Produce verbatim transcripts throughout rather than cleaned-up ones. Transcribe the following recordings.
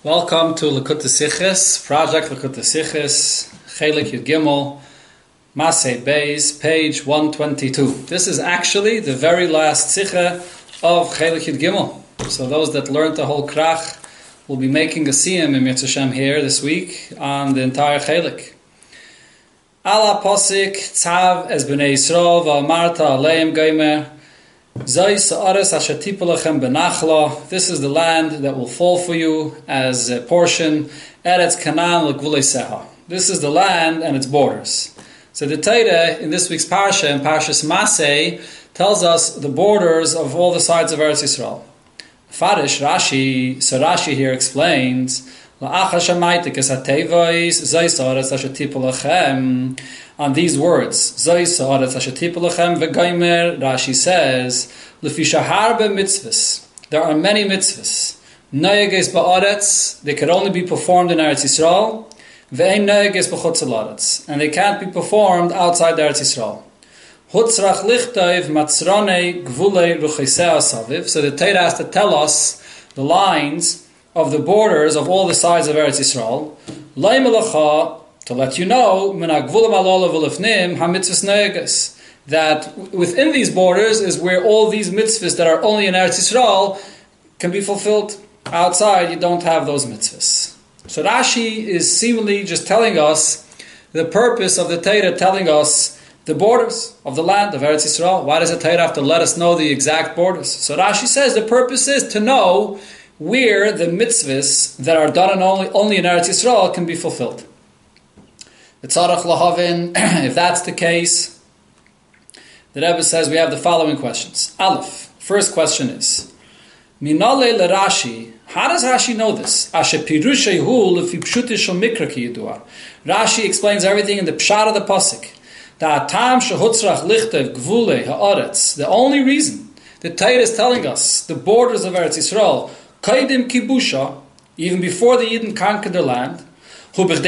Welcome to Likutei Sichos, Project Likutei Sichos, Chelik Yud Gimel, Masei Beis, page one twenty-two. This is actually the very last Sicha of Chelik Yud Gimel. So those that learned the whole Krach will be making a siyum in Mitzvah Shem here this week on the entire Chelik. Ala Posik Tzav Es B'nei Yisrael V'amarta Aleim Geimer. This is the land that will fall for you as a portion. Eretz Canaan l'gvulei seha. This is the land and its borders. So the Torah in this week's parsha, in Parshas Masei, tells us the borders of all the sides of Eretz Yisrael. Farish Rashi, so Rashi here explains, on these words, Rashi says, there are many mitzvahs. They can only be performed in Eretz Yisrael, and they can't be performed outside Eretz Yisrael. So the Torah has to tell us the lines of the borders of all the sides of Eretz Yisrael, to let you know that within these borders is where all these mitzvahs that are only in Eretz Yisrael can be fulfilled. Outside, you don't have those mitzvahs. So Rashi is seemingly just telling us the purpose of the Torah, telling us the borders of the land of Eretz Yisrael. Why does the Torah have to let us know the exact borders? So Rashi says the purpose is to know where the mitzvahs that are done in only, only in Eretz Yisrael can be fulfilled. If that's the case, the Rebbe says we have the following questions. Aleph, first question is, Minale le Rashi, how does Rashi know this? Rashi explains everything in the pshat of the pasuk. The only reason the Torah is telling us the borders of Eretz Yisrael, Kaidim Kibusha, even before the Yidden conquered the land, so the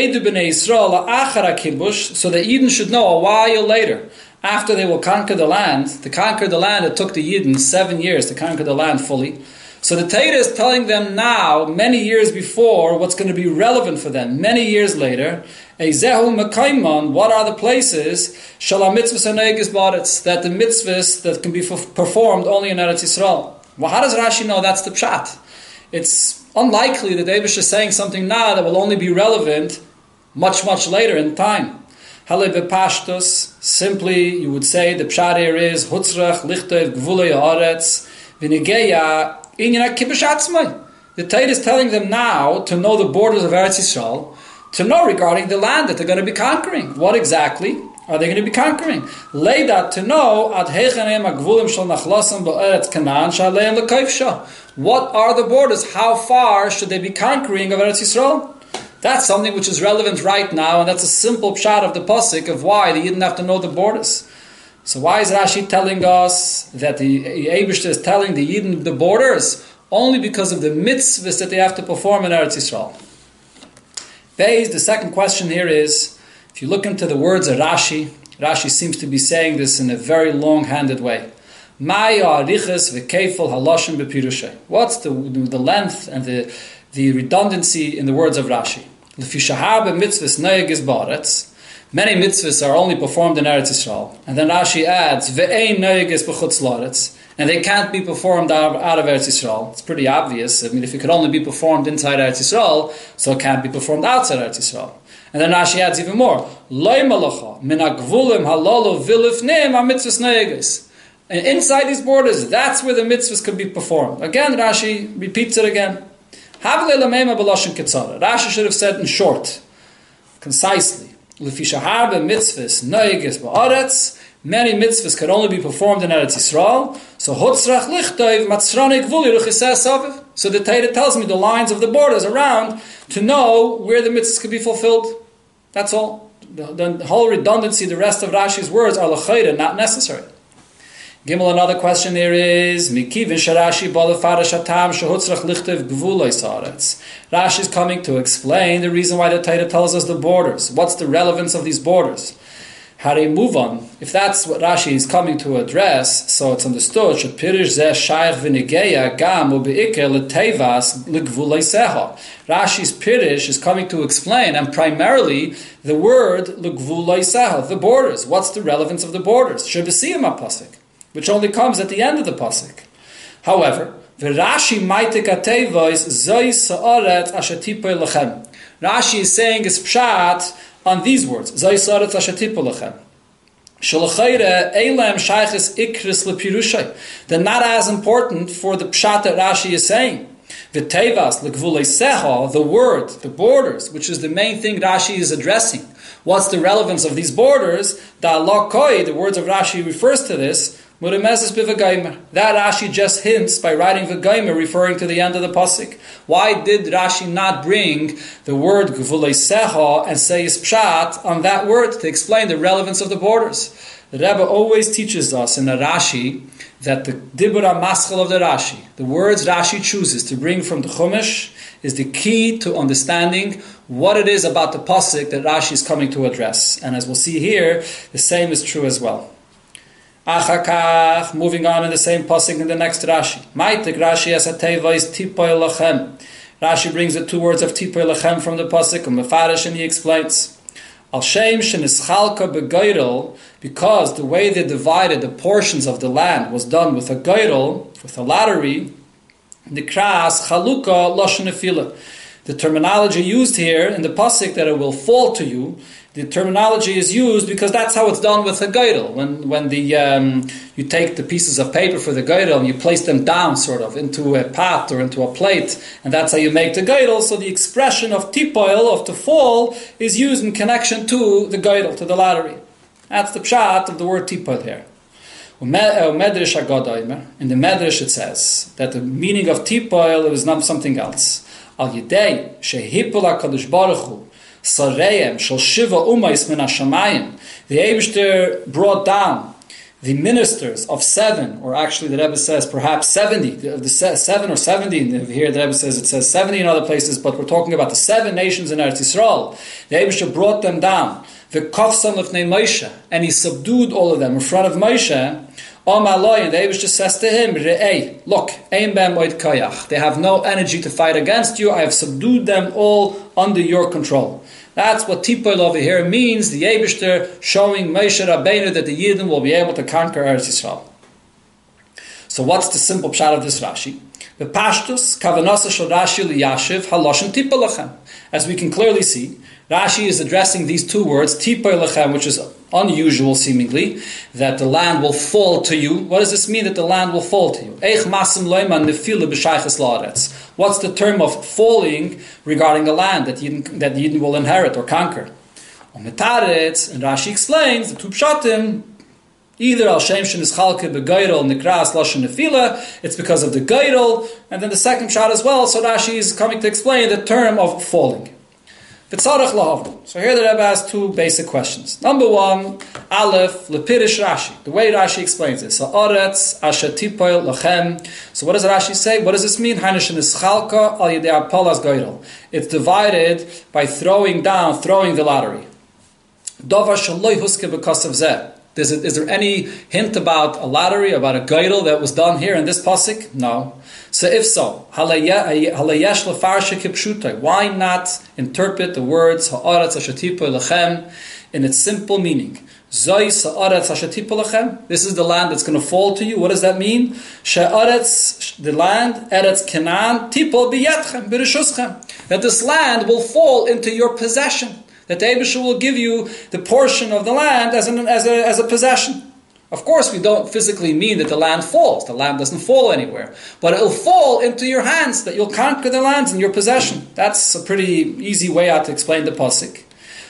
Yidden should know a while later, after they will conquer the land, to conquer the land, it took the Yidden seven years to conquer the land fully. So the Torah is telling them now, many years before, what's going to be relevant for them, many years later, what are the places that the mitzvahs that can be performed only in Eretz Yisrael? Well, how does Rashi know that's the pshat? It's unlikely that Eibush is saying something now that will only be relevant much, much later in time. Hale bepashtus, simply you would say the pshat here is Hutzrach lichtev gvulei haaretz v'negeya inyan kibush atzmai. The Torah is telling them now to know the borders of Eretz Yisrael, to know regarding the land that they're going to be conquering. What exactly are they going to be conquering? Leidat, to know ad hechanem agvulim shel nachlasam ba'eretz Canaan shaleim l'kaifsha. What are the borders? How far should they be conquering of Eretz Yisrael? That's something which is relevant right now, and that's a simple pshat of the pasuk of why they didn't have to know the borders. So why is Rashi telling us that the Eibush is telling the Yidden the borders? Only because of the mitzvahs that they have to perform in Eretz Yisrael. Beis, the second question here is, if you look into the words of Rashi, Rashi seems to be saying this in a very long-handed way. What's the, the length and the, the redundancy in the words of Rashi? Many mitzvahs are only performed in Eretz Yisrael. And then Rashi adds, and they can't be performed out, out of Eretz Yisrael. It's pretty obvious. I mean, if it could only be performed inside Eretz Yisrael, so it can't be performed outside Eretz Yisrael. And then Rashi adds even more. And inside these borders, that's where the mitzvahs could be performed. Again, Rashi repeats it again. Rashi should have said in short, concisely. Many mitzvahs can only be performed in Eretz Yisrael. So So the Torah tells me the lines of the borders around to know where the mitzvahs could be fulfilled. That's all. The, the whole redundancy, the rest of Rashi's words are l'chayda, not necessary. Gimel, another question here is Rashi is coming to explain the reason why the Torah tells us the borders. What's the relevance of these borders? Hare move on. If that's what Rashi is coming to address, so it's understood. Rashi Rashi's Pirish is coming to explain, and primarily the word the borders. What's the relevance of the borders? Shebesiyam pasuk, which only comes at the end of the pasuk. However, Rashi Rashi is saying his pshat on these words. They're not as important for the pshat that Rashi is saying. The word, the borders, which is the main thing Rashi is addressing. What's the relevance of these borders? The words of Rashi refers to this. That Rashi just hints by writing V'gaimer, referring to the end of the pasuk. Why did Rashi not bring the word Gvulei Secha and say his pshat on that word to explain the relevance of the borders? The Rebbe always teaches us in the Rashi that the Dibur HaMaschal of the Rashi, the words Rashi chooses to bring from the Chumash, is the key to understanding what it is about the pasuk that Rashi is coming to address. And as we'll see here, the same is true as well. Achakach, moving on in the same pasuk in the next Rashi. Maitik Rashi as a teva is tipoy lachem. Rashi brings the two words of tipoy lachem from the pasuk and mefarish, and he explains al shem shenischalka begeirel, because the way they divided the portions of the land was done with a geirel, with a lottery. Nikras chaluka lashon nefila. The terminology used here in the pasuk that it will fall to you. The terminology is used because that's how it's done with a geirel. When when the um, you take the pieces of paper for the geirel and you place them down, sort of into a pot or into a plate, and that's how you make the geirel. So the expression of tipoil, of to fall, is used in connection to the geirel, to the lottery. That's the pshat of the word tipoil here. In the Medrash it says that the meaning of tipoil is not something else. Al yidei shehipul HaKadosh Baruch Hu Sareim shel shiva umais min hashamayim. The Eibishter brought down the ministers of seven, or actually the Rebbe says perhaps seventy, the, the seven or seventy. Here the Rebbe says it says seventy in other places, but we're talking about the seven nations in Eretz Yisrael. The Eibishter brought them down. The kafsan lefnei Moshe, and he subdued all of them in front of Moshe. Omaloy, and the Eibishter says to him, Re'ei, look, ein bem oid koyach. They have no energy to fight against you. I have subdued them all under your control. That's what Tipol over here means, the Eibishter showing Moshe Rabbeinu that the Yidden will be able to conquer Eretz Yisrael. So what's the simple pshat of this Rashi? The Pashtus, Kavanasa Shel Rashi Liyashiv, Haloshen Tipol Lachem. As we can clearly see, Rashi is addressing these two words, Tipol Lachem, which is unusual seemingly, that the land will fall to you. What does this mean, that the land will fall to you? Eich masim loiman nefila b'shayches la'aretz. What's the term of falling regarding the land that Yidden, that Yidden will inherit or conquer? On Metaretz, and Rashi explains, the two pshatim, either al shem shenischalke begeirel nikras lashon nefila, it's because of the geirel, and then the second pshat as well, so Rashi is coming to explain the term of falling. So here the Rebbe has two basic questions. Number one, Aleph, Lepirish Rashi. The way Rashi explains this. So Oretz, Asher Tipoil, Lachem. So what does Rashi say? What does this mean? It's divided by throwing down, throwing the lottery. Is, it, is there any hint about a lottery, about a geirel that was done here in this pasuk? No. So if so, why not interpret the words ha'aretz asher tipoil lachem in its simple meaning? This is the land that's going to fall to you. What does that mean? She'aretz, the land, eretz Canaan, tipol biyetchem, b'rishuschem. That this land will fall into your possession. That the Eibishter will give you the portion of the land as, an, as, a, as a possession. Of course, we don't physically mean that the land falls. The land doesn't fall anywhere. But it will fall into your hands, that you'll conquer the lands in your possession. That's a pretty easy way out to explain the pasuk.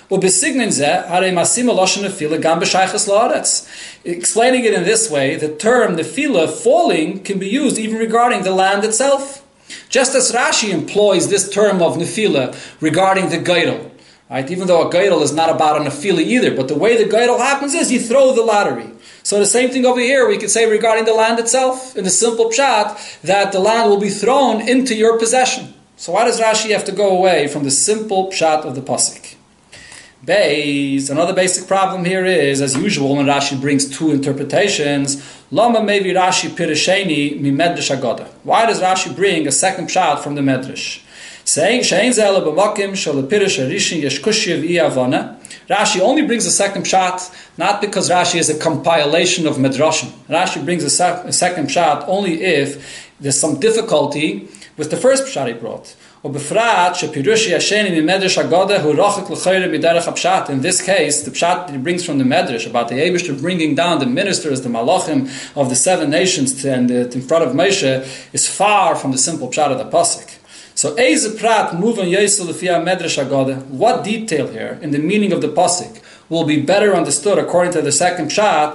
Explaining it in this way, the term nefila, falling, can be used even regarding the land itself. Just as Rashi employs this term of nefila regarding the geirel. Right? Even though a geirel is not about a nefila either, but the way the geirel happens is you throw the lottery. So the same thing over here we could say regarding the land itself, in the simple pshat, that the land will be thrown into your possession. So why does Rashi have to go away from the simple pshat of the pasuk? Beis, another basic problem here is, as usual, when Rashi brings two interpretations, Lama maybe Rashi Pirasheni mi Medrash Agoda. Why does Rashi bring a second pshat from the Medrash? Saying Shein Zela b'makim shel Pirish Arishin yesh kushya v'iyavana. Rashi only brings a second pshat, not because Rashi is a compilation of Medrashim. Rashi brings a, sec- a second pshat only if there's some difficulty with the first pshat he brought. In this case, the pshat that he brings from the Medrash about the Eibishter bringing down the ministers, the Malachim of the seven nations to, and, uh, in front of Moshe is far from the simple pshat of the Pasuk. So, what detail here in the meaning of the Pasuk will be better understood according to the second pshat?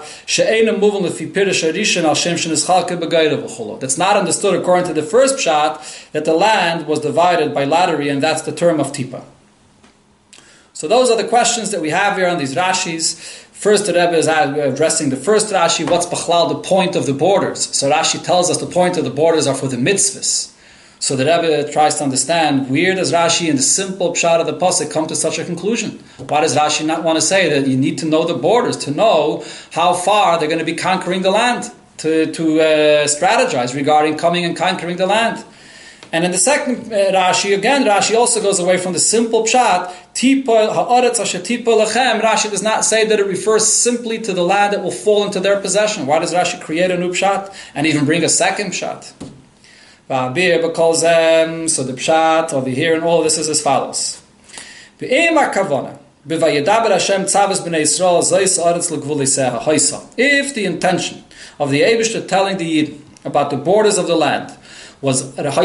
That's not understood according to the first pshat, that the land was divided by lattery, and that's the term of tipa. So those are the questions that we have here on these Rashis. First, the Rebbe is addressing the first Rashi, what's b'chlal the point of the borders? So Rashi tells us the point of the borders are for the mitzvahs. So the Rebbe tries to understand, where does Rashi in the simple pshat of the pasuk come to such a conclusion? Why does Rashi not want to say that you need to know the borders to know how far they're going to be conquering the land, to, to uh, strategize regarding coming and conquering the land? And in the second uh, Rashi, again, Rashi also goes away from the simple pshat. Tipa ha'aretz asher tipa lechem. Rashi does not say that it refers simply to the land that will fall into their possession. Why does Rashi create a new pshat and even bring a second pshat? So the pshat over here and all this is as follows. If the intention of the Eibishter telling the Yidden about the borders of the land was so the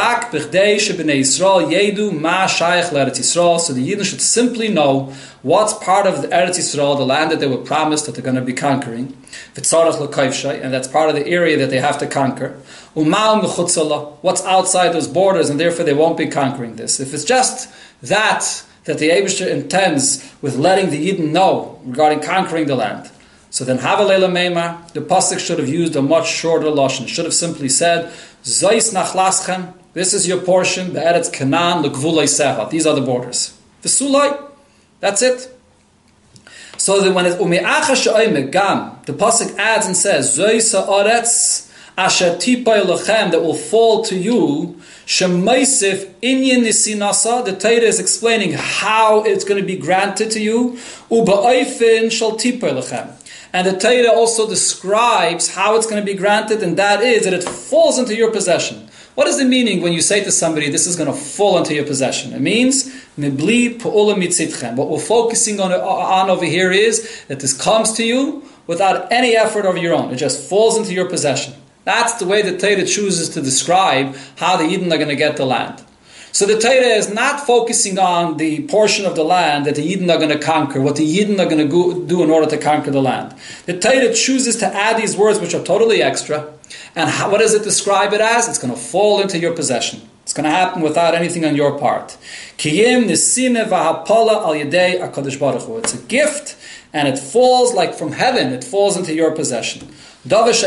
Yidden should simply know what's part of the Eretz Yisrael, the land that they were promised that they're going to be conquering, and that's part of the area that they have to conquer. What's outside those borders, and therefore they won't be conquering this. If it's just that that the Eibishter intends with letting the Yidden know regarding conquering the land, so then Havalela Meimar, the pasuk should have used a much shorter lashon. Should have simply said, Zois nachlaschem, this is your portion, be'eretz Canaan l'gvulei seha. These are the borders. The Sulai, that's it. So that when it's ume'acha she'oime gam, the pasuk adds and says, Zois ha'aretz asher tipay lochem, that will fall to you, shemaisif inyan nisinasa, the Torah is explaining how it's going to be granted to you, uba'oifin shal tipay lochem. And the Torah also describes how it's going to be granted, and that is that it falls into your possession. What is the meaning when you say to somebody, this is going to fall into your possession? It means, mibli pu'ula mitzitchem. What we're focusing on, on over here is that this comes to you without any effort of your own. It just falls into your possession. That's the way the Torah chooses to describe how the Yidden are going to get the land. So the Torah is not focusing on the portion of the land that the Yidden are going to conquer, what the Yidden are going to go, do in order to conquer the land. The Torah chooses to add these words which are totally extra. And how, what does it describe it as? It's going to fall into your possession. It's going to happen without anything on your part. Kiyim nisine v'hapala al yedei HaKadosh Baruch Hu. It's a gift, and it falls like from heaven. It falls into your possession. This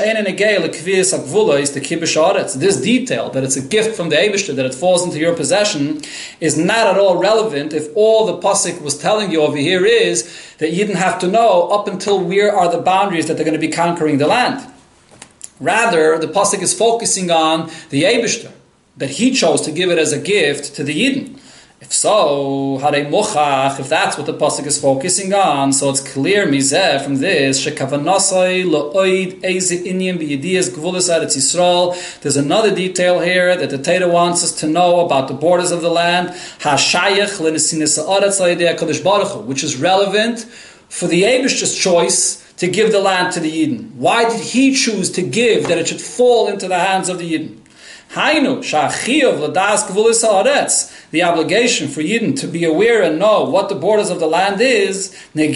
detail, that it's a gift from the Eibishter, that it falls into your possession, is not at all relevant if all the pasuk was telling you over here is that you didn't have to know up until where are the boundaries that they're going to be conquering the land. Rather, the pasuk is focusing on the Eibishter, that he chose to give it as a gift to the Yidden. If so, harei mochach, if that's what the pasuk is focusing on, so it's clear mizeh from this, shekavanasai lo'oid eze inyan b'yediyas gvulas eretz Yisrael. There's another detail here that the Torah wants us to know about the borders of the land, hashayach l'nesinas ha'aretz l'yedei HaKadosh Baruch Hu, which is relevant for the Eibishter's choice to give the land to the Yidden. Why did he choose to give that it should fall into the hands of the Yidden? Hainu, sha'achiyov l'das gvulas ha'aretz. The obligation for Yidden to be aware and know what the borders of the land is, it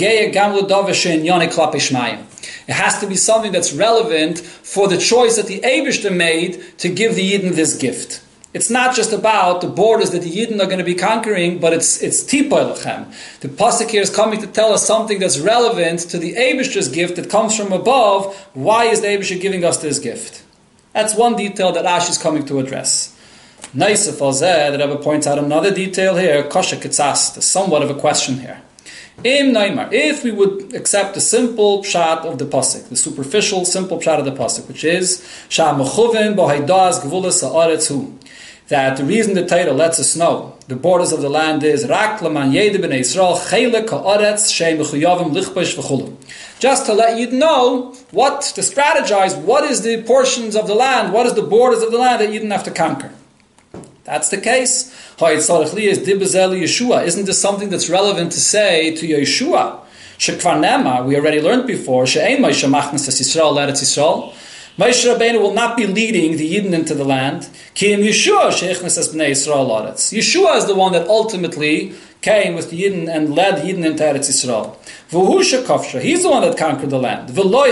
has to be something that's relevant for the choice that the Eibishter made to give the Yidden this gift. It's not just about the borders that the Yidden are going to be conquering, but it's it's tipay lechem. The pasuk here is coming to tell us something that's relevant to the Eibishter's gift that comes from above. Why is the Eibishter giving us this gift? That's one detail that Rashi is coming to address. Naisef al zeh, the Rebbe points out another detail here, kosher kitzas, there's somewhat of a question here. Im Neymar, if we would accept the simple pshat of the pasuk, the superficial simple pshat of the pasuk, which is Sha Mechuvin Bohaidas Gvulas Haaretz Hu, that the reason the Torah lets us know the borders of the land is Rak Laman Yede B'nei Yisrael Chelek Haaretz Shei Mechuyavim Lichbash V'chulu. Just to let you know what to strategize, what is the portions of the land, what is the borders of the land that you didn't have to conquer. That's the case. Isn't this something that's relevant to say to Yeshua? We already learned before. Moshe Rabbeinu will not be leading the Yidden into the land. Yeshua is the one that ultimately came with the Yidden and led the Yidden into Eretz Yisrael. He's the one that conquered the land.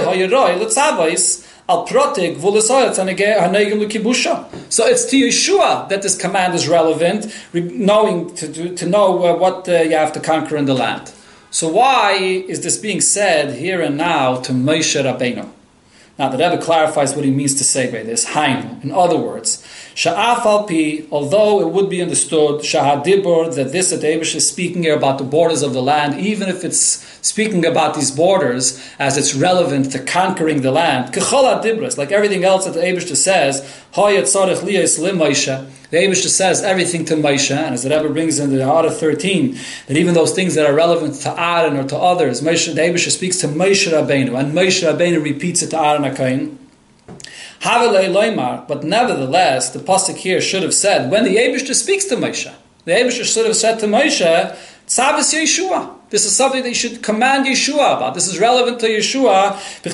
So it's to Yeshua that this command is relevant, knowing to, to, to know uh, what uh, you have to conquer in the land. So why is this being said here and now to Moshe Rabbeinu? Now the Rebbe clarifies what he means to say by this. Hainu, in other words, Sha'af al pi, although it would be understood, Shahadibur, that this that Eibush is speaking here about the borders of the land, even if it's speaking about these borders as it's relevant to conquering the land, Kechala Dibras, like everything else that the Eibush says, Hayat Sarech Liyas Lim Moshe, the Eibush says everything to Moshe, and as the Rebbe brings in the Hara thirteen, that even those things that are relevant to Aaron or to others, Moshe, the Eibush speaks to Moshe Rabbeinu, and Moshe Rabbeinu repeats it to Aaron HaKohen. But nevertheless, the pasuk here should have said, when the Eibush speaks to Moshe, the Eibush should have said to Moshe, Tzavis Yeshua. This is something that you should command Yeshua about. This is relevant to Yeshua,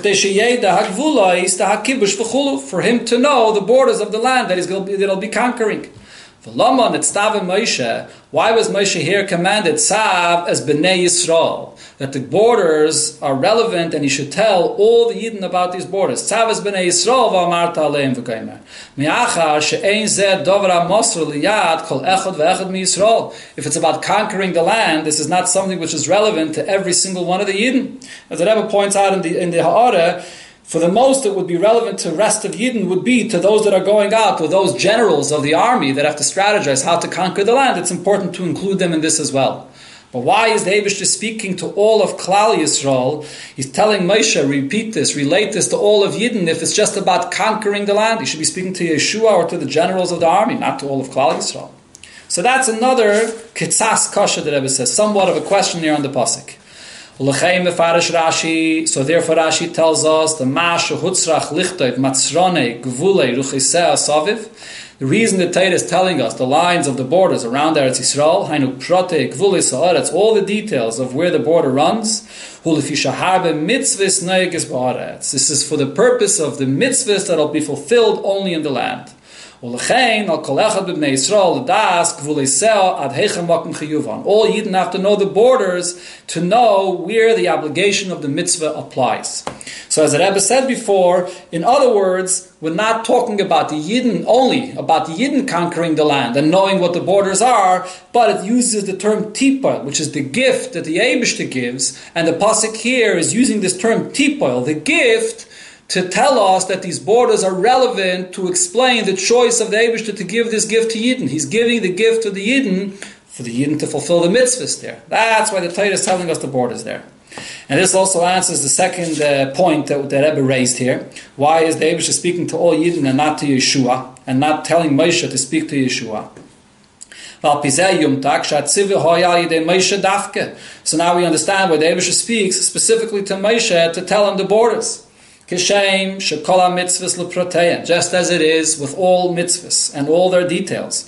for him to know the borders of the land that he's going to be, that he'll be conquering. Why was Moshe here commanded Tzav as B'nai Yisrael? That the borders are relevant and he should tell all the Yidden about these borders. Tzav as B'nai Yisrael v'amarta aleim v'kaimer. Mi'achar she'ein zeh dovra mosr liyad kol echad ve'echad mi'Yisrael. If it's about conquering the land, this is not something which is relevant to every single one of the Yidden. As the Rebbe points out in the, in the Ha'ara, for the most that would be relevant to the rest of Yidden would be to those that are going out, or those generals of the army that have to strategize how to conquer the land. It's important to include them in this as well. But why is the Eibush speaking to all of Klal Yisrael? He's telling Moshe, repeat this, relate this to all of Yidden. If it's just about conquering the land, he should be speaking to Yeshua or to the generals of the army, not to all of Klal Yisrael. So that's another Kitzas Kasha that Rebbe says, somewhat of a question here on the pasuk. So therefore Rashi tells us the the reason the Torah is telling us the lines of the borders around Eretz Yisrael, all the details of where the border runs, this is for the purpose of the mitzvahs that will be fulfilled only in the land. All Yidden have to know the borders to know where the obligation of the mitzvah applies. So as the Rebbe said before, in other words, we're not talking about the Yidden only, about the Yidden conquering the land and knowing what the borders are, but it uses the term tipol, which is the gift that the Eibishter gives, and the pasuk here is using this term tipol, the gift, to tell us that these borders are relevant to explain the choice of the Eibishter to give this gift to Yidden. He's giving the gift to the Yidden for the Yidden to fulfill the mitzvahs there. That's why the Torah is telling us the borders there. And this also answers the second uh, point that the Rebbe raised here. Why is the Eibishter speaking to all Yidden and not to Yeshua, and not telling Moshe to speak to Yeshua? So now we understand why the Eibishter speaks specifically to Moshe to tell him the borders. Just as it is with all mitzvahs and all their details.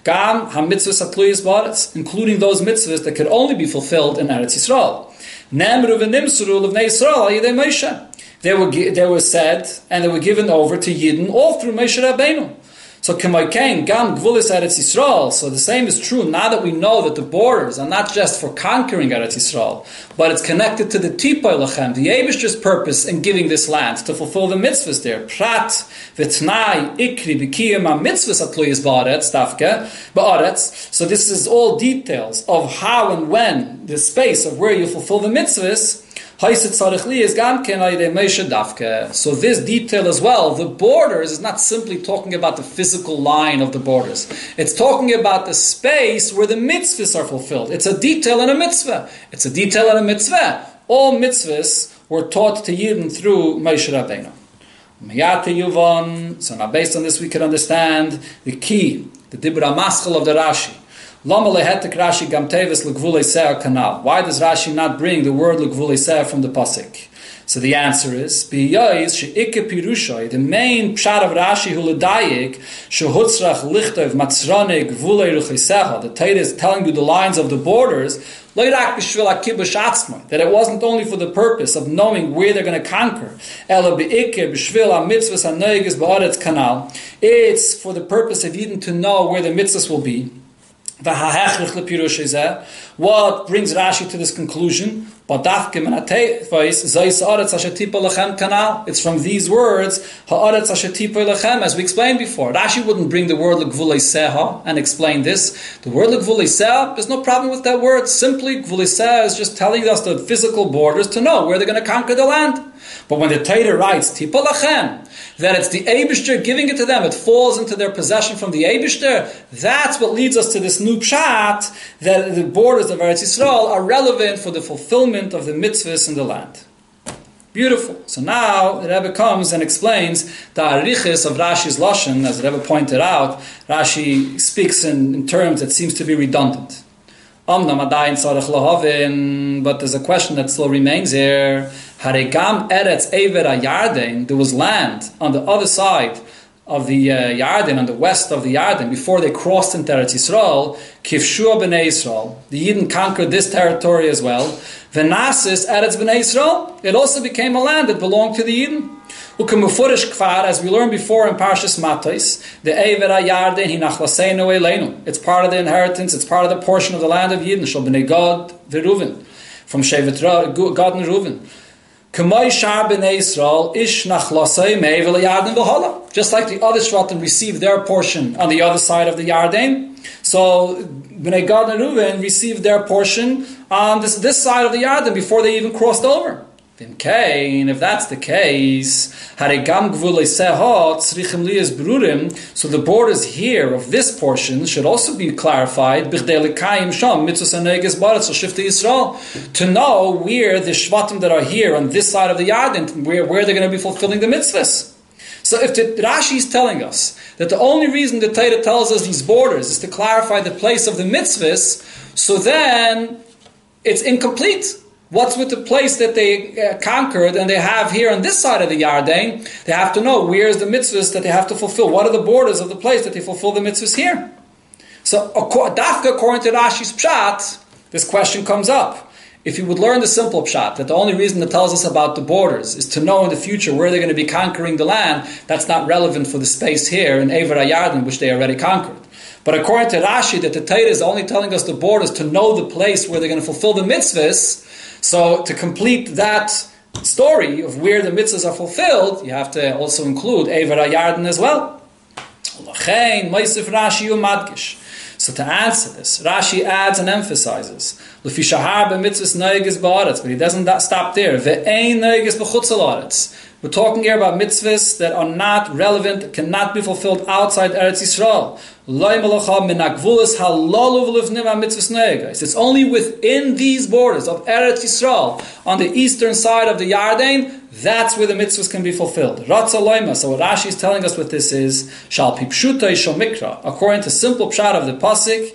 Including those mitzvahs that could only be fulfilled in Eretz Yisrael. They were, they were said and they were given over to Yidden all through Moshe Rabbeinu. So so the same is true now that we know that the borders are not just for conquering Eretz Yisrael, but it's connected to the Tipoi Lachem, the Eibishter's purpose in giving this land, to fulfill the mitzvahs there. Prat, v'tnai, ikri, b'kiyam, ha-mitzvahs atluyas ba'aretz, tafke, ba'aretz. So this is all details of how and when, the space of where you fulfill the mitzvahs. So this detail as well, the borders is not simply talking about the physical line of the borders. It's talking about the space where the mitzvahs are fulfilled. It's a detail in a mitzvah. It's a detail in a mitzvah. All mitzvahs were taught to Yidden through Moshe Rabbeinu. So now based on this we can understand the key, the Dibra Maschel of the Rashi. Why does Rashi not bring the word L'gvulei se'er from the pasuk? So the answer is, the main pshat of Rashi who ledayik shehutzrach lichtov matzrane gvulei ruchisecha. The Torah is telling you the lines of the borders, that it wasn't only for the purpose of knowing where they're going to conquer. It's for the purpose of even to know where the mitzvahs will be. What brings Rashi to this conclusion? It's from these words, as we explained before. Rashi wouldn't bring the word L'gvulei se'er and explain this. The word L'gvulei se'er, there's no problem with that word. Simply, Gvulei se'er is just telling us the physical borders to know where they're going to conquer the land. But when the Torah writes, Tipa lachem, that it's the Eibishter giving it to them, it falls into their possession from the Eibishter, that's what leads us to this new pshat, that the borders of Eretz Yisrael are relevant for the fulfillment of the mitzvahs in the land. Beautiful. So now the Rebbe comes and explains the arichis of Rashi's Lashon. As the Rebbe pointed out, Rashi speaks in, in terms that seems to be redundant. But there's a question that still remains here. Haregam Eretz Ever Yarden, there was land on the other side of the uh, Yarden, on the west of the Yarden, before they crossed into Eretz Yisrael. Kivshua b'nei Yisrael, the Yidden conquered this territory as well. Venasis Eretz b'nei Yisrael, it also became a land that belonged to the Yidden. Ukemufurish kfar, as we learned before in Parshas Matos, the Ever Yarden hinachlaseinu eleinu. It's part of the inheritance. It's part of the portion of the land of Yidden. Shal b'nei Gad v'Ruven, from Shevet Gad and Ruven. Just like the other Shvatim received their portion on the other side of the Yarden, so Bnei Gad and Reuven received their portion on this, this side of the Yarden before they even crossed over. If that's the case, so the borders here of this portion should also be clarified to know where the Shvatim that are here on this side of the Yarden, where, where they're going to be fulfilling the mitzvahs. So if the, Rashi is telling us that the only reason the Torah tells us these borders is to clarify the place of the mitzvahs, so then it's incomplete. What's with the place that they uh, conquered and they have here on this side of the Yarden? They have to know where's the mitzvahs that they have to fulfill. What are the borders of the place that they fulfill the mitzvahs here? So, dafka, according to Rashi's pshat, this question comes up. If you would learn the simple pshat, that the only reason it tells us about the borders is to know in the future where they're going to be conquering the land, that's not relevant for the space here in Ever HaYarden, which they already conquered. But according to Rashi, that the Torah is only telling us the borders to know the place where they're going to fulfill the mitzvahs. So to complete that story of where the mitzvahs are fulfilled, you have to also include Ever HaYarden as well. So to answer this, Rashi adds and emphasizes, but he doesn't stop there. We're talking here about mitzvahs that are not relevant, cannot be fulfilled outside Eretz Yisrael. It's only within these borders of Eretz Yisrael, on the eastern side of the Yarden, that's where the mitzvahs can be fulfilled. So what Rashi is telling us with this is, according to simple pshat of the pasuk,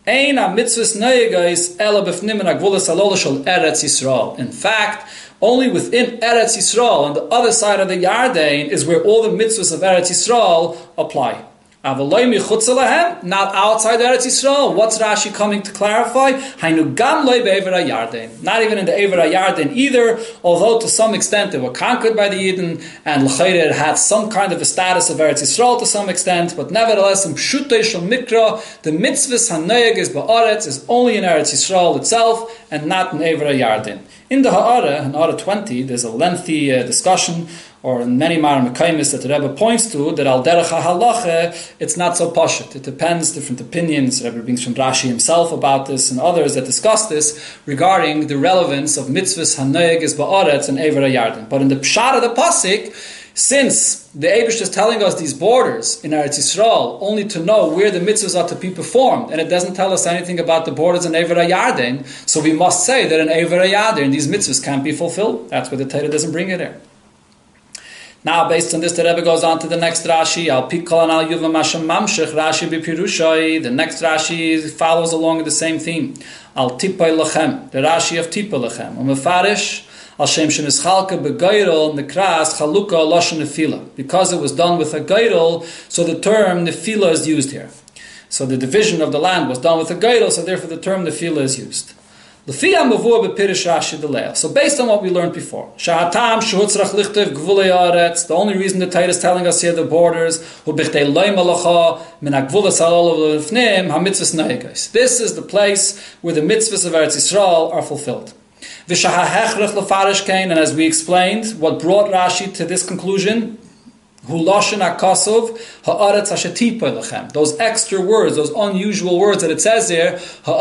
in fact, only within Eretz Yisrael, on the other side of the Yarden, is where all the mitzvahs of Eretz Yisrael apply. Not outside Eretz Yisrael. What's Rashi coming to clarify? Not even in the Ever HaYarden either, although to some extent they were conquered by the Yidden, and it had some kind of a status of Eretz Yisrael to some extent, but nevertheless, in Pshutei Shel Mikra, the mitzvahs HaNoyeg Ba'aretz is only in Eretz Yisrael itself, and not in Ever HaYarden. In the Ha'ara, in Ha'ara twenty, there's a lengthy uh, discussion or in many Mar Mekaymis that the Rebbe points to, that al derech halacha, it's not so pashut. It depends, different opinions. The Rebbe brings from Rashi himself about this and others that discuss this regarding the relevance of mitzvahs hanoeg is ba'aretz and Eivra Yarden. But in the pshat of the pasuk, since the Eibush is telling us these borders in Eretz Yisrael only to know where the mitzvahs are to be performed, and it doesn't tell us anything about the borders in Eivra Yarden, so we must say that in Eivra Yarden these mitzvahs can't be fulfilled. That's why the Torah doesn't bring it there. Now, based on this, the Rebbe goes on to the next Rashi. Al Pikol and Al Yuvam Hashem Mamshech Rashi B'Pirushai. The next Rashi follows along with the same theme. Al Tipay Lachem, the Rashi of Tipay Lachem. Umefarish Al Shem Shenischalka Begeirel Nekras Chaluka Lashon Nefila. Because it was done with a geirel, so the term Nefila is used here. So the division of the land was done with a geirel, so therefore the term Nefila is used. So based on what we learned before, the only reason the Torah is telling us here the borders, this is the place where the mitzvahs of Eretz Yisrael are fulfilled. And as we explained, what brought Rashi to this conclusion, those extra words, those unusual words that it says there,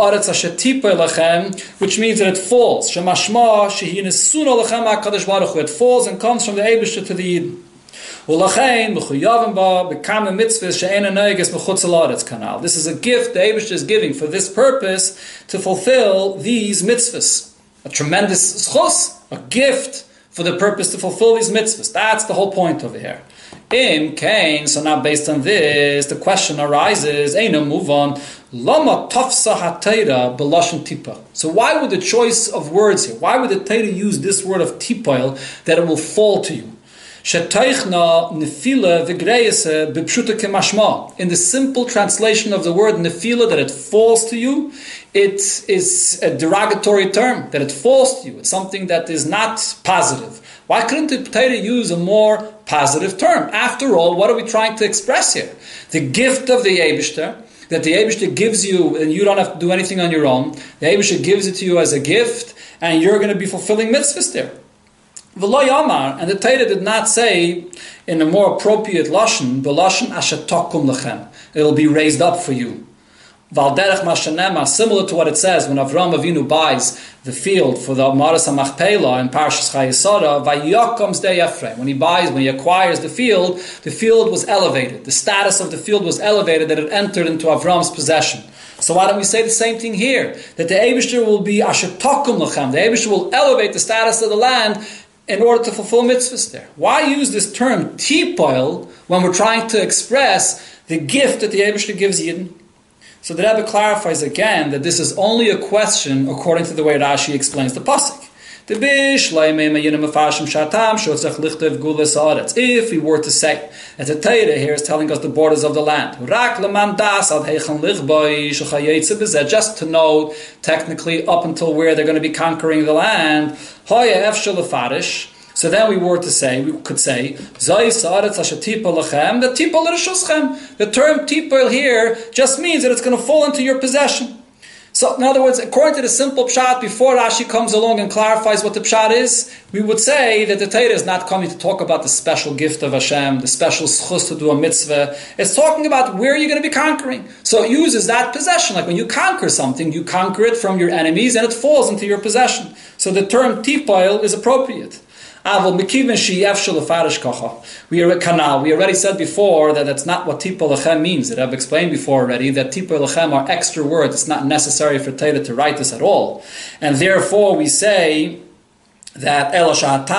which means that it falls. It falls and comes from the Eibusha to the Yidden. This is a gift the Eibusha is giving for this purpose, to fulfill these mitzvahs. A tremendous schos, a gift for the purpose to fulfill these mitzvahs. That's the whole point over here. Im Kain, so now based on this, the question arises, Eina, move on, Lama tafsa ha-Torah b'lashon tipa. So why would the choice of words here, why would the Torah use this word of tipail, that it will fall to you? Shetaychna nefila v'greyese b'pshuta kemashma. In the simple translation of the word nefila, that it falls to you, it is a derogatory term, that it falls to you. It's something that is not positive. Why couldn't the Torah use a more positive term? After all, what are we trying to express here? The gift of the Eibishter, that the Eibishter gives you, and you don't have to do anything on your own. The Eibishter gives it to you as a gift, and you're going to be fulfilling mitzvahs there. V'lo yamar, and the Torah did not say in a more appropriate lashon, b'lashon asher takum lechem, it'll be raised up for you. Valderech mashanema, similar to what it says when Avram Avinu buys the field for the Maras HaMachpelah in Parshas Chayesara, Vayakom Zdei Ephraim. When he buys, when he acquires the field, the field was elevated. The status of the field was elevated, that it entered into Avram's possession. So why don't we say the same thing here? That the Eibishter will be asher takum lechem. The Eibishter will elevate the status of the land in order to fulfill mitzvahs there. Why use this term tipoil when we're trying to express the gift that the Eibishter gives Yidden? So the Rebbe clarifies again that this is only a question according to the way Rashi explains the pasuk. If we were to say that the Torah here is telling us the borders of the land, just to know technically up until where they're going to be conquering the land, so then we were to say, we could say, the term tipol here just means that it's going to fall into your possession. So, in other words, according to the simple pshat, before Rashi comes along and clarifies what the pshat is, we would say that the Torah is not coming to talk about the special gift of Hashem, the special schus to do a mitzvah. It's talking about where you're going to be conquering. So it uses that possession. Like when you conquer something, you conquer it from your enemies and it falls into your possession. So the term tipoil is appropriate. We are kanal. We already said before that that's not what tipol lechem means. That I've explained before already, that tipol lechem are extra words. It's not necessary for Torah to write this at all. And therefore we say that the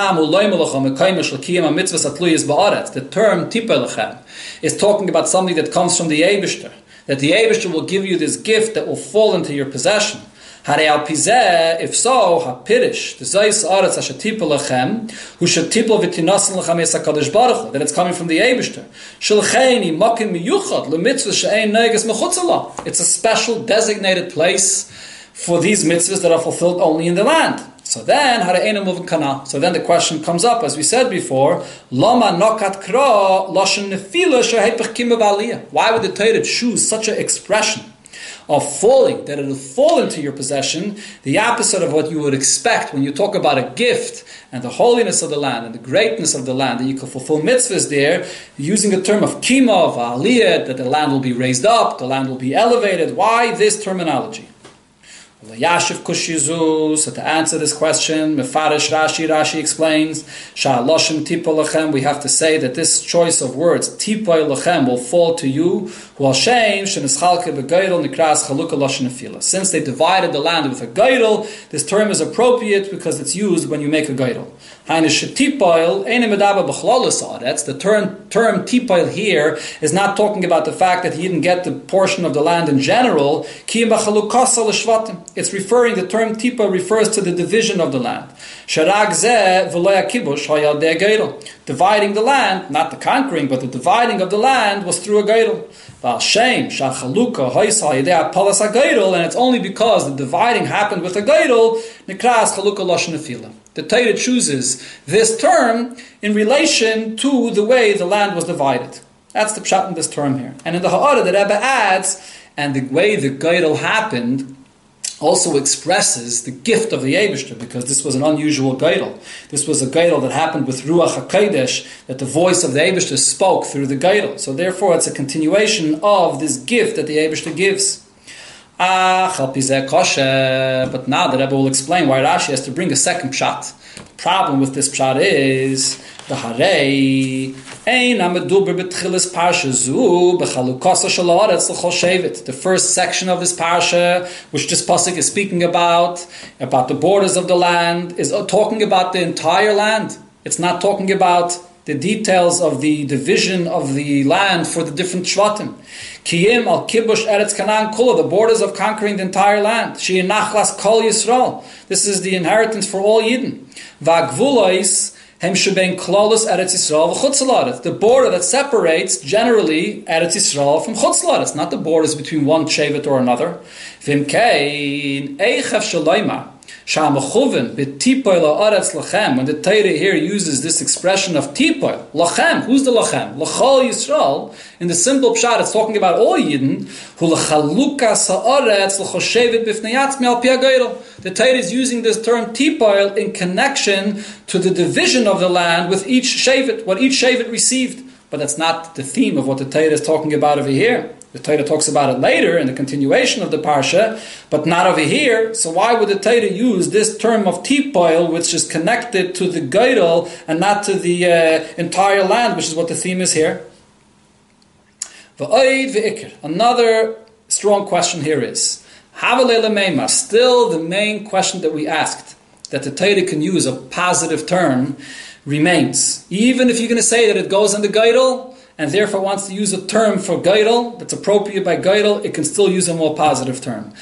term tipol lechem is talking about something that comes from the Eibishter. That the Eibishter will give you this gift that will fall into your possession. If so, hapirish the zayis aretz asher tipol lechem hu shetipol v'tinasan lechem es hakadosh baruch hu, that it's coming from the Eibishter. Shulcheini makim miyuchad lemitzvah she'ein neges mechutzala. It's a special designated place for these mitzvahs that are fulfilled only in the land. So then, hare'ena moving kana. So then the question comes up, as we said before, lama nokat kra lashon nefila shehepech kima b'aliyah. Why would the Torah choose such an expression of falling, that it will fall into your possession, the opposite of what you would expect when you talk about a gift and the holiness of the land and the greatness of the land, that you can fulfill mitzvahs there, using a term of kima, of aliyah, that the land will be raised up, the land will be elevated. Why this terminology? Yashiv Kushizu, so to answer this question, Mefarish Rashi, Rashi explains, Sha'aloshim Tipa Lachem, we have to say that this choice of words, Tipa Lachem, will fall to you, Hu Hashem, Shenischalke Begeidel, Nikras Chaluka Loshen Nefila. Since they divided the land with a geidel, this term is appropriate because it's used when you make a geidel. The term, term tipail here is not talking about the fact that he didn't get the portion of the land in general. It's referring, the term tipa refers to the division of the land. Dividing the land, not the conquering, but the dividing of the land was through a geidel. And it's only because the dividing happened with a geidel, nikras chaluka loshen nefila. The Torah chooses this term in relation to the way the land was divided. That's the pshat in this term here. And in the Ha'ara, the Rebbe adds, and the way the geidel happened also expresses the gift of the Eibishter, because this was an unusual geidel. This was a geidel that happened with Ruach HaKodesh, that the voice of the Eibishter spoke through the geidel. So therefore it's a continuation of this gift that the Eibishter gives. Ah, but now the Rebbe will explain why Rashi has to bring a second pshat. The problem with this pshat is the harei ein ameduber betchilas parsha zu bechalukasa shalaretz l'chol shevet. The first section of this parsha, which this pasuk is speaking about, about the borders of the land, is talking about the entire land. It's not talking about the details of the division of the land for the different shvatim. Kiyim al kibush eretz Canaan kula, the borders of conquering the entire land. She nachlas kol Yisrael. This is the inheritance for all Yidden. Va'gvulois hem shebein klolos eretz Yisrael v'chutz la'aretz. The border that separates generally Eretz Yisrael from chutz la'aretz, not the borders between one shevet or another. V'imkein eichav shaloima. When the Torah here uses this expression of tipoil, lachem, who's the lachem? L'chol Yisrael, in the simple pshat, it's talking about all Yidden, the Torah is using this term tipoil in connection to the division of the land with each shevet, what each shevet received. But that's not the theme of what the Torah is talking about over here. The Torah talks about it later in the continuation of the parsha, but not over here. So why would the Torah use this term of tipoil, which is connected to the geidel and not to the uh, entire land, which is what the theme is here? Another strong question here is, still the main question that we asked, that the Torah can use a positive term, remains. Even if you're going to say that it goes in the geidel, and therefore wants to use a term for geidel that's appropriate by geidel, it can still use a more positive term.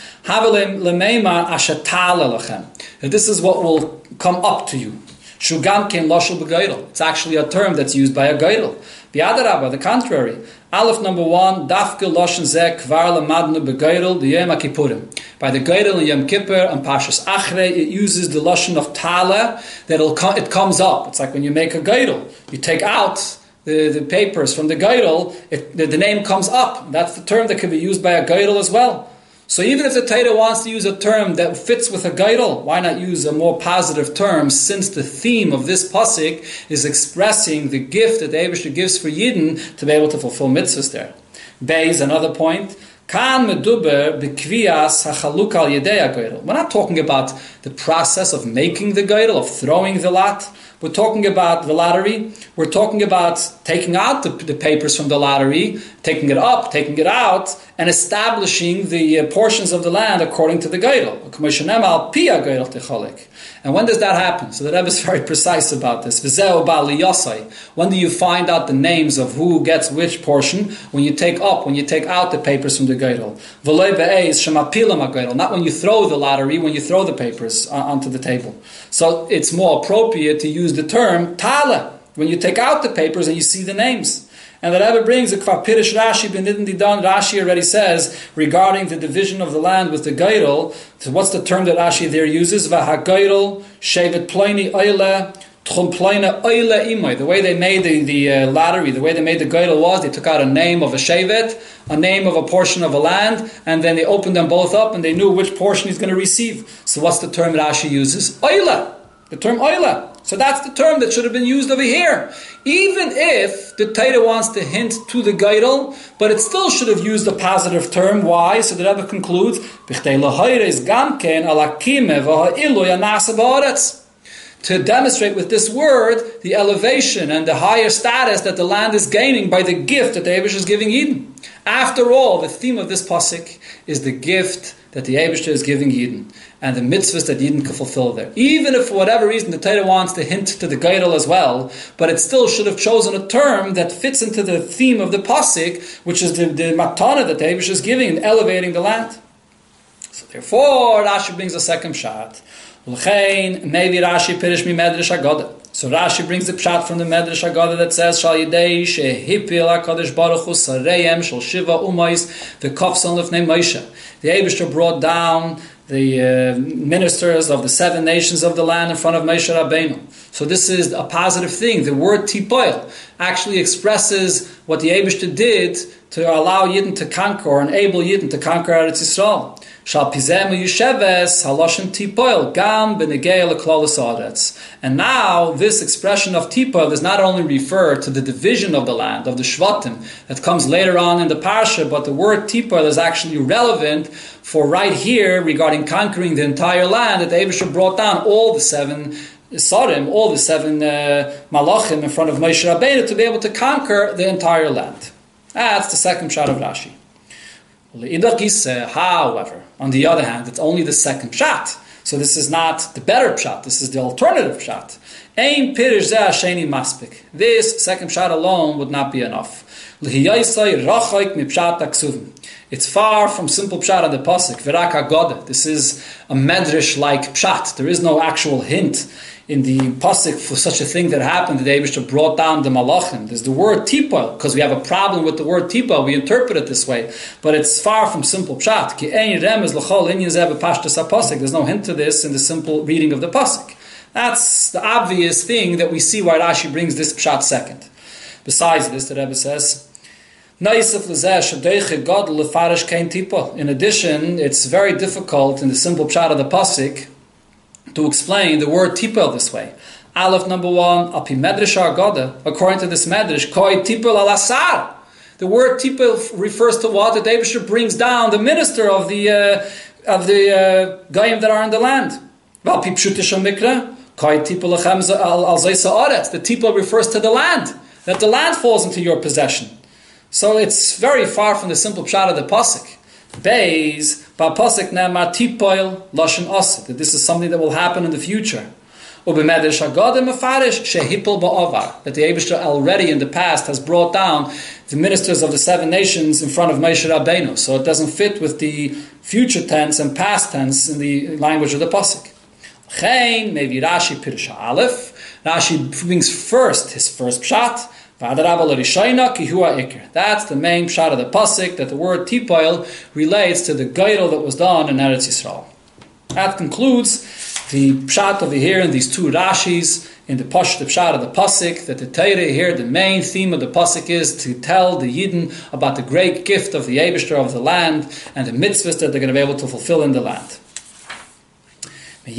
This is what will come up to you. It's actually a term that's used by a geidel. The contrary. Aleph number one, Dafke Loshen Zeh Kvar Lamadnu Begeidel the Yom Kippurim. By the geidel and Yom Kippur and Parshas Achrei, it uses the Loshen of Tala that it comes up. It's like when you make a geidel, you take out The, the papers from the geidel, it, the, the name comes up. That's the term that can be used by a geidel as well. So even if the Torah wants to use a term that fits with a geidel, why not use a more positive term, since the theme of this pasuk is expressing the gift that the Eibishter gives for Yidden to be able to fulfill mitzvahs there. Beis, another point. Kan meduber b'kvias hachaluk al yedei geidel. We're not talking about the process of making the geidel, of throwing the lot. We're talking about the lottery. We're talking about taking out the, the papers from the lottery, taking it up, taking it out, and establishing the uh, portions of the land according to the geidel. And when does that happen? So the Rebbe is very precise about this. When do you find out the names of who gets which portion? When you take up, when you take out the papers from the geidel. Not when you throw the lottery, when you throw the papers onto the table. So it's more appropriate to use the term tala, when you take out the papers and you see the names. And the Rebbe brings a Kvar Pirish Rashi B'nidin Didan. Rashi already says regarding the division of the land with the geidel. So what's the term that Rashi there uses? V'hageidel shevet ploini oile The way they made the, the uh, lottery, the way they made the Geidel was, they took out a name of a shevet, a name of a portion of a land, and then they opened them both up and they knew which portion he's going to receive. So what's the term Rashi uses? Oila. The term oila. So that's the term that should have been used over here. Even if the Torah wants to hint to the Geidel, but it still should have used a positive term. Why? So the Rebbe concludes, to demonstrate with this word the elevation and the higher status that the land is gaining by the gift that the Eibush is giving Eden. After all, the theme of this pasuk is the gift that the Eibush is giving Eden and the mitzvahs that Eden can fulfill there. Even if for whatever reason the Torah wants to hint to the Geidel as well, but it still should have chosen a term that fits into the theme of the pasuk, which is the, the matana that the Eibush is giving and elevating the land. So therefore, Rashi brings a second shot. Maybe Rashi pirish mi medrash Haggadah. So Rashi brings the pshat from the medrash Haggadah that says Shal Yidei Shehipil HaKadosh Baruch Hu Sareyem Shal Shiva Umais V'Kofson Lefnei Moshe. The Eibishter brought down the uh, ministers of the seven nations of the land in front of Moshe Rabbeinu. So this is a positive thing. The word tipoil actually expresses what the Eibishter did to allow Yidden to conquer, or enable Yidden to conquer Eretz Yisrael. Shal pizem yusheves haloshen tipoil gam benegei leklolos haaretz. And now this expression of tipoil does not only refer to the division of the land, of the shvatim, that comes later on in the parsha, but the word tipoil is actually relevant for right here regarding conquering the entire land, that the Eibusha brought down all the seven Sarim, all the seven uh, malachim in front of Moshe Rabbeinu to be able to conquer the entire land. That's the second shot of Rashi. However, on the other hand, it's only the second shot. So this is not the better shot. This is the alternative shot. Ein pirish zeh hasheni maspik. This second shot alone would not be enough. It's far from simple pshat on the pasuk. V'rak Haggadah. This is a medrash-like pshat. There is no actual hint in the pasuk for such a thing that happened. The Eibishter brought down the malachim. There's the word tipal, because we have a problem with the word tipal. We interpret it this way, but it's far from simple pshat. Ki ein remez l'chol inyan zeh b'pashtus hapasuk. There's no hint to this in the simple reading of the pasuk. That's the obvious thing that we see why Rashi brings this pshat second. Besides this, the Rebbe says, in addition, it's very difficult in the simple pshat of the pasuk to explain the word tipel this way. Aleph number one, api medrash Haggadah, according to this medrash, koi tipel al asar. The word tipel refers to what? The Eibusha brings down the minister of the uh, of the uh, goyim that are in the land. Val pi pshutish mikra, koi tipel lechem al zaysa aretz. The tipel refers to the land, that the land falls into your possession. So it's very far from the simple pshat of the pasuk. Beis ba pasuk ne'amar tipoil lashon asa, that this is something that will happen in the future. Ubemedrash Haggadah mefarish shehipol ba'avar, that the Eibusha already in the past has brought down the ministers of the seven nations in front of Moshe Rabbeinu. So it doesn't fit with the future tense and past tense in the language of the pasuk. Chein maybe Rashi pirish aleph. Rashi brings first his first pshat. That's the main pshat of the pasuk, that the word tipoil relates to the geidel that was done in Eretz Yisrael. That concludes the pshat over here in these two Rashis, in the pashut pshat of the pasuk, that the Torah here, the main theme of the pasuk is to tell the Yidden about the great gift of the Eibishter of the land and the mitzvahs that they're going to be able to fulfill in the land. This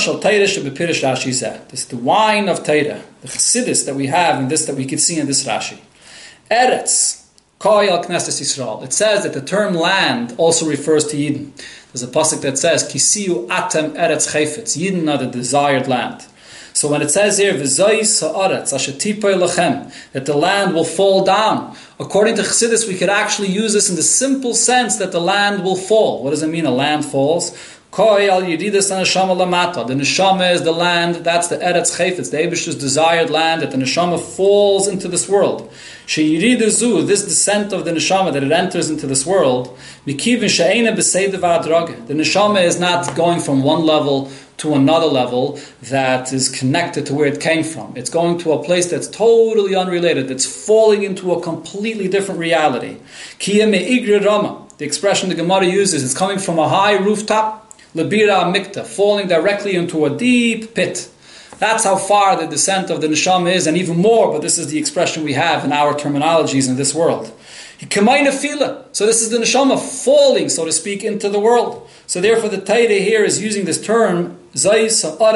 is the wine of Torah, the chassidus that we have in this, that we can see in this Rashi. Eretz, koi al knesses Yisrael. It says that the term land also refers to Yidden. There's a pasuk that says, Kisiu atem eretz chayfetz. Yidden are the desired land. So when it says here, V'zois ha'aretz asher tipoi lachem, that the land will fall down, according to chassidus, we could actually use this in the simple sense that the land will fall. What does it mean, a land falls? Koi al yiridas neshama lamata. The neshama is the land, that's the eretz chayfetz, the Eibusha's desired land, that the neshama falls into this world. She yiridazu, this descent of the neshama, that it enters into this world. Mikivin she'ena b'seidav ha'adraga. The neshama is not going from one level to another level that is connected to where it came from. It's going to a place that's totally unrelated, that's falling into a completely different reality. Kiyeh me'igre rama. The expression the Gemara uses is coming from a high rooftop, Lebira Mikta, falling directly into a deep pit. That's how far the descent of the neshama is, and even more, but this is the expression we have in our terminologies in this world. So this is the neshama falling, so to speak, into the world. So therefore the Torah here is using this term, that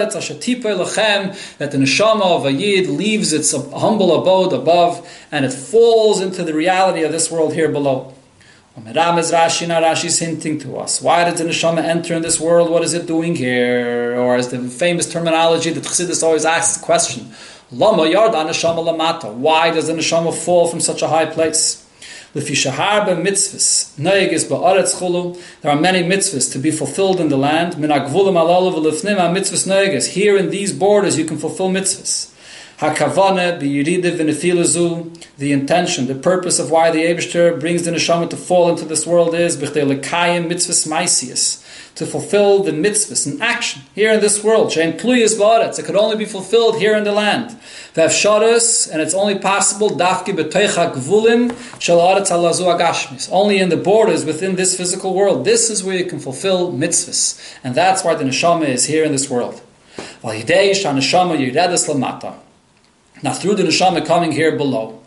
the neshama of a yid leaves its humble abode above, and it falls into the reality of this world here below. Rashi, now Rashi is hinting to us. Why did the neshama enter in this world? What is it doing here? Or as the famous terminology that Chassidus always asks the question, Lama yarda neshama lamata. Why does the neshama fall from such a high place? There are many mitzvahs to be fulfilled in the land. Here in these borders you can fulfill mitzvahs. The intention, the purpose of why the Eibishter brings the neshama to fall into this world is to fulfill the mitzvahs in action here in this world. It could only be fulfilled here in the land. And it's only possible only in the borders within this physical world. This is where you can fulfill mitzvahs. And that's why the neshama is here in this world. Now through the neshama coming here below,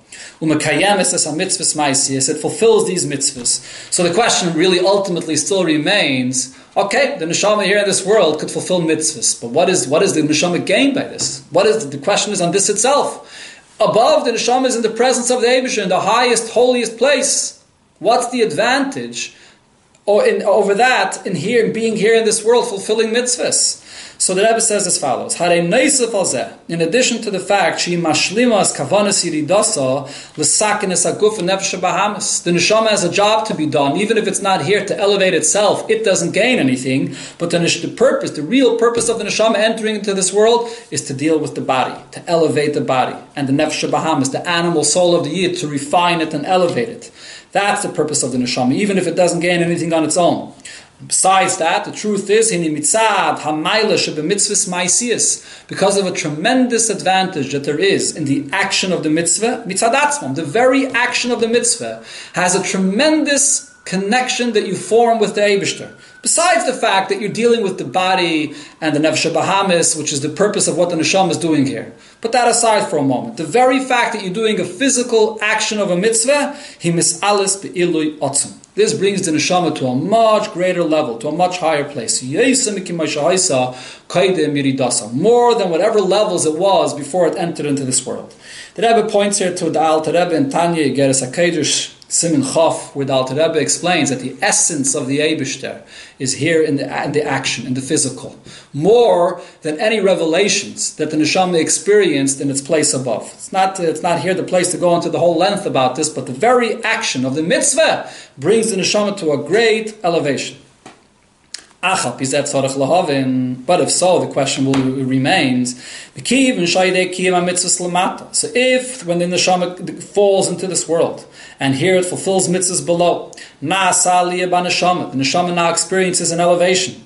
it fulfills these mitzvahs. So the question really ultimately still remains, okay, the neshama here in this world could fulfill mitzvahs, but what is what is the neshama gain by this? What is the, the question is on this itself. Above, the neshama is in the presence of the Eibishter, in the highest, holiest place. What's the advantage or in, over that in here, in being here in this world, fulfilling mitzvahs? So the Rebbe says as follows: in addition to the fact she mashlimas kavanas yiridasa l'sakenes aguf nefesh bahamas, the neshama has a job to be done, even if it's not here to elevate itself. It doesn't gain anything, but the, the purpose, the real purpose of the neshama entering into this world is to deal with the body, to elevate the body, and the nefesh bahamas, the animal soul of the yid, to refine it and elevate it. That's the purpose of the neshama, even if it doesn't gain anything on its own. Besides that, the truth is, because of a tremendous advantage that there is in the action of the mitzvah, the very action of the mitzvah has a tremendous connection that you form with the Eibishter. Besides the fact that you're dealing with the body and the nefesh bahamis, which is the purpose of what the neshama is doing here. Put that aside for a moment. The very fact that you're doing a physical action of a mitzvah, this brings the neshama to a much greater level, to a much higher place. More than whatever levels it was before it entered into this world. The Rebbe points here to the Alter Rebbe in Tanya Igeres HaKedush, Siman Chof, where the Alter Rebbe explains that the essence of the Eibishter is here in the, in the action, in the physical, more than any revelations that the neshama experienced in its place above. It's not, it's not here the place to go into the whole length about this, but the very action of the mitzvah brings the neshama to a great elevation. But if so, the question will remains: so if, when the neshama falls into this world, and here it fulfills mitzvahs below, the neshama now experiences an elevation.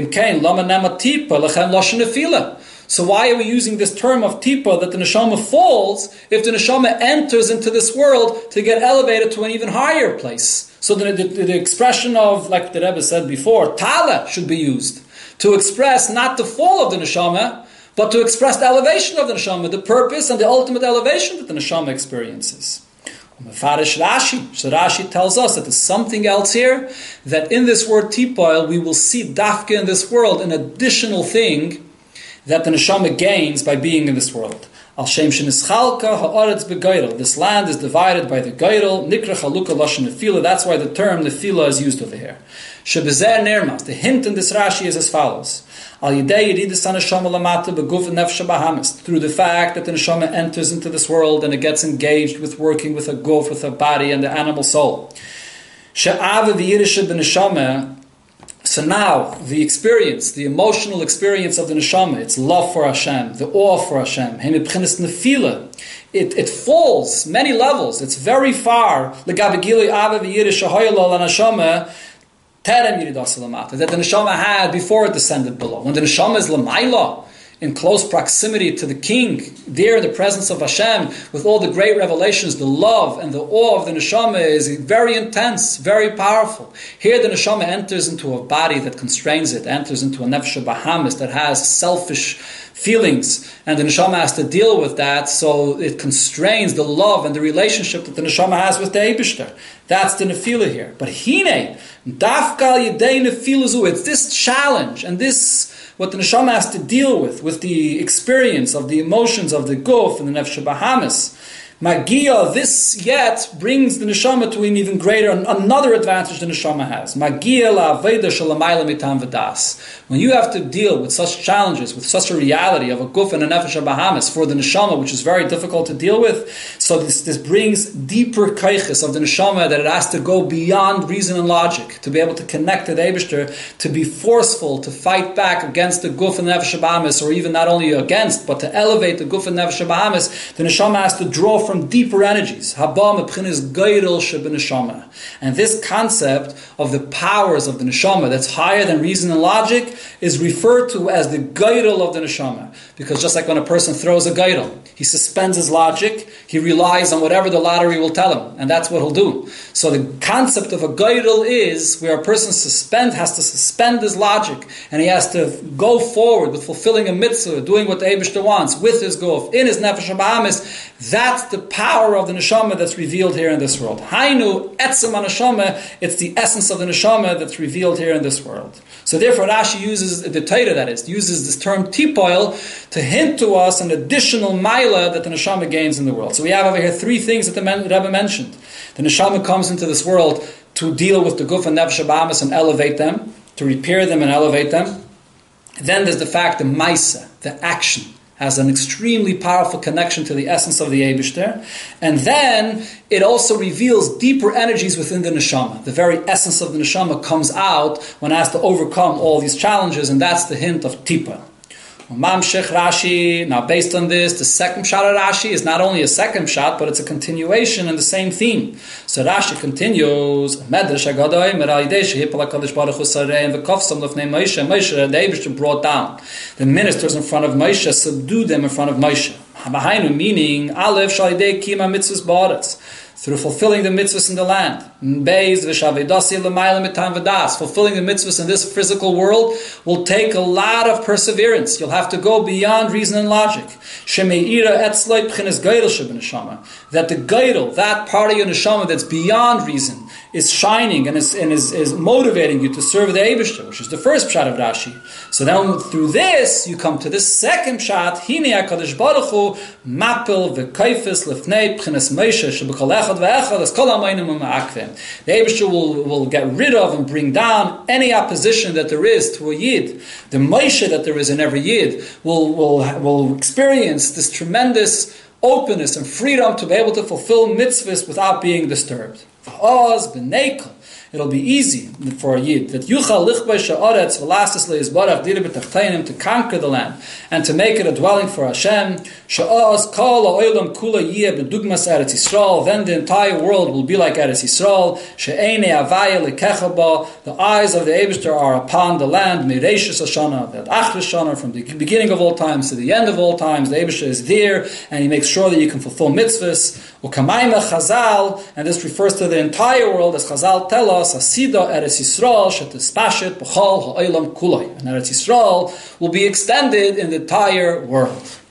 So why are we using this term of tipa, that the neshama falls, if the neshama enters into this world to get elevated to an even higher place? So the, the, the expression of, like the Rebbe said before, tala should be used to express not the fall of the neshama, but to express the elevation of the neshama, the purpose and the ultimate elevation that the neshama experiences. Rashi. So Rashi tells us that there's something else here, that in this word tipoil we will see dafka in this world, an additional thing that the neshama gains by being in this world. Al Shem Shenischalka Haaretz Begeirel. This land is divided by the Geirel. Nikra Chaluka Lashon Nefila. That's why the term Nefila is used over here. Shebezer Nermas. The hint in this Rashi is as follows: Al Yidei Yididus HaNeshama Lamata Beguf Nefesh Bahamis. Through the fact that the neshama enters into this world and it gets engaged with working with a guf, with a body and the animal soul. She'ava v'yirisha b'neshama. So now, the experience, the emotional experience of the neshama, its love for Hashem, the awe for Hashem, it, it falls many levels, it's very far, that the neshama had before it descended below. When the neshama is l'mayla, in close proximity to the king, there in the presence of Hashem, with all the great revelations, the love and the awe of the neshama is very intense, very powerful. Here the neshama enters into a body that constrains it, enters into a nefesh bahamis that has selfish feelings, and the neshama has to deal with that, so it constrains the love and the relationship that the neshama has with the Eibishter. That's the nefila here. But hine, dafka yedei nefilazu, it's this challenge and this, what the neshama has to deal with, with the experience of the emotions of the guf and the nefesh bahamis. Magia, this yet brings the neshama to an even greater, another advantage the neshama has. Magia la aveda shalamayla mitam v'das. When you have to deal with such challenges, with such a reality of a guf and a nefesh bahamis for the neshama, which is very difficult to deal with, so this, this brings deeper kaiches of the neshama, that it has to go beyond reason and logic to be able to connect to the Eibishter, to be forceful, to fight back against the guf and nefesh bahamis, or even not only against, but to elevate the guf and nefesh bahamis. The neshama has to draw from from deeper energies. And this concept of the powers of the neshama that's higher than reason and logic is referred to as the gaidel of the neshama. Because just like when a person throws a gaidel, he suspends his logic, he relies on whatever the lottery will tell him, and that's what he'll do. So the concept of a gaidel is where a person suspend has to suspend his logic, and he has to go forward with fulfilling a mitzvah, doing what the Eibishter wants, with his gof, in his nefesh bahamis. That's the power of the neshama that's revealed here in this world. Hainu etzem neshama, it's the essence of the neshama that's revealed here in this world. So therefore Rashi uses, the Torah that is, uses this term tipoil to hint to us an additional maila that the neshama gains in the world. So we have over here three things that the Rebbe mentioned. The neshama comes into this world to deal with the guf and nefesh bahamis and elevate them, to repair them and elevate them. Then there's the fact, the maisa, the action, has an extremely powerful connection to the essence of the Eibishter. And then it also reveals deeper energies within the neshama. The very essence of the neshama comes out when it has to overcome all these challenges, and that's the hint of tipa. Mamshech Rashi, now based on this, the second shot of Rashi is not only a second shot, but it's a continuation in the same theme. So Rashi continues, Medrash Agadoi, Meraidei Shehipal HaKadosh Baruch Hu Sarei, and V'kofsam Lefnei Moshe, Moshe, the Eibishter brought down. The ministers in front of Moshe subdued them in front of Moshe. Habahainu, meaning, Aleph Shalidei Kima Mitzvahs Ba'aretz, through fulfilling the mitzvahs in the land. Beis v'shavedasi l'mayla mitam v'das. Fulfilling the mitzvahs in this physical world will take a lot of perseverance. You'll have to go beyond reason and logic. Shemeira etzloi p'chines geidel sheb'neshama. That the geidel, that part of your neshama that's beyond reason, is shining and is and is, is motivating you to serve the Eibishter, which is the first pshat of Rashi. So then through this, you come to this second pshat, Hine HaKadosh Baruch Hu, mapil v'kaifis lefnei p'chines Moshe sheb'kol echad v'echad as kol ha'maynim u'ma'akvim. The Eibishter will, will get rid of and bring down any opposition that there is to a Yid. The Moshe that there is in every Yid will, will, will experience this tremendous openness and freedom to be able to fulfill mitzvahs without being disturbed. It'll be easy for a Yid that Yuchal Lichbay Sha'aretz V'lastis Le'izbarach Dira B'tachtainim to conquer the land and to make it a dwelling for Hashem. Sha'az Kol Ha'olam Kula Yeh B'dugmas Eretz Yisrael. Then the entire world will be like Eretz Yisrael. She'einei Avaya L'kecha Ba. The eyes of the Eibishter are upon the land. Mereishus Hashana, that Achris Shana, from the beginning of all times to the end of all times. The Eibishter is there and He makes sure that you can fulfill mitzvahs. U'kamayma Chazal, and this refers to the entire world, as Chazal tell us, Asida Eretz Yisrael shetispashet b'chol ha'olam kulay. And Eretz Yisrael will be extended in the entire world.